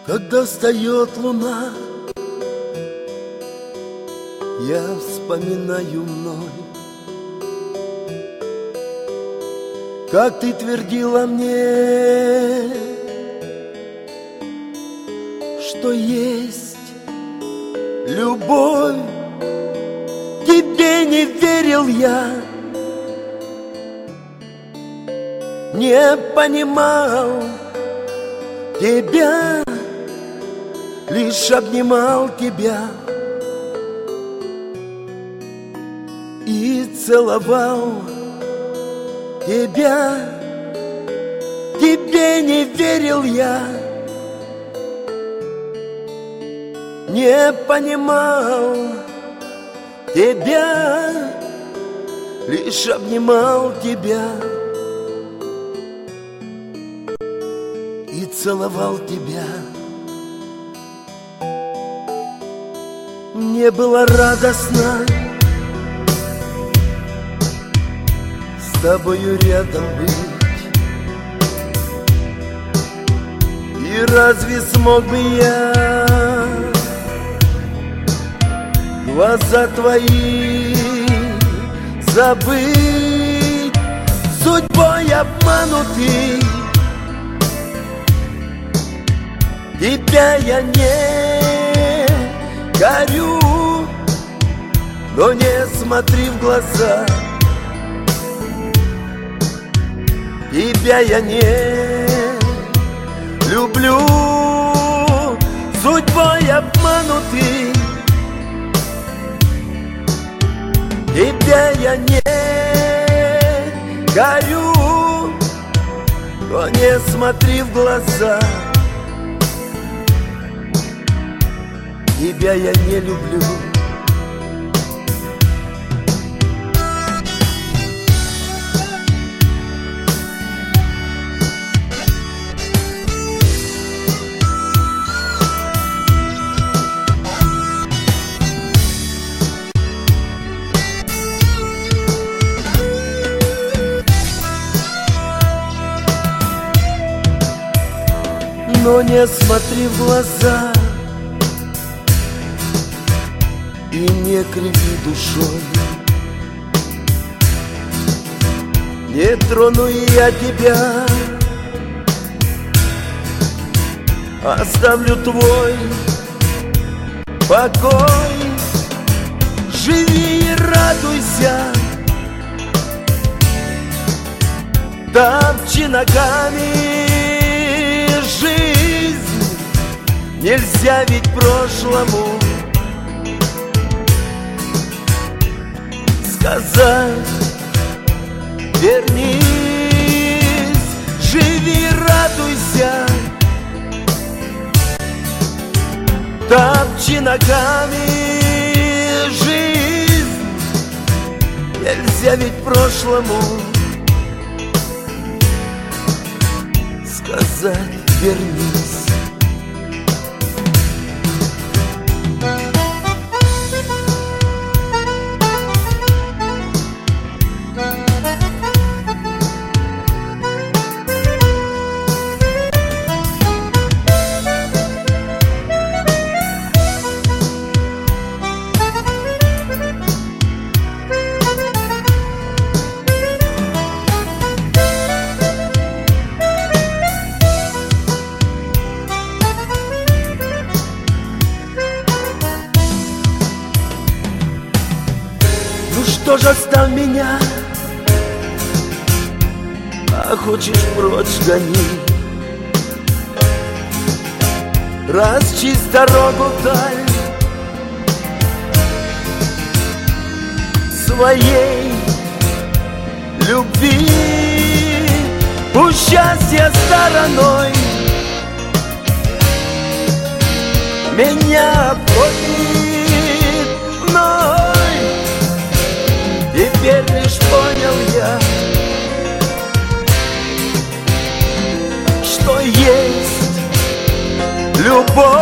Когда встает луна, я вспоминаю вновь, как ты твердила мне, что есть любовь. Тебе не верил я, не понимал тебя, лишь обнимал тебя и целовал тебя. Тебе не верил я, не понимал тебя, лишь обнимал тебя и целовал тебя. Мне было радостно с тобою рядом быть. И разве смог бы я глаза твои забыть? Судьбой обманутый, тебя я не горю, но не смотри в глаза, тебя я не люблю. Судьбой обманутый, тебя я не горю, но не смотри в глаза, тебя я не люблю. Но не смотри в глаза и не криви душой. Не трону я тебя, оставлю твой покой. Живи и радуйся, топчи ногами жизнь. Нельзя ведь прошлому сказать вернись. Живи, радуйся, топчи ногами жизнь. Нельзя ведь прошлому сказать вернись. Что ж, оставь меня, а хочешь прочь гони. Расчисть дорогу вдаль своей любви. Пусть счастье стороной меня обходит вновь. Теперь лишь понял я, что есть любовь.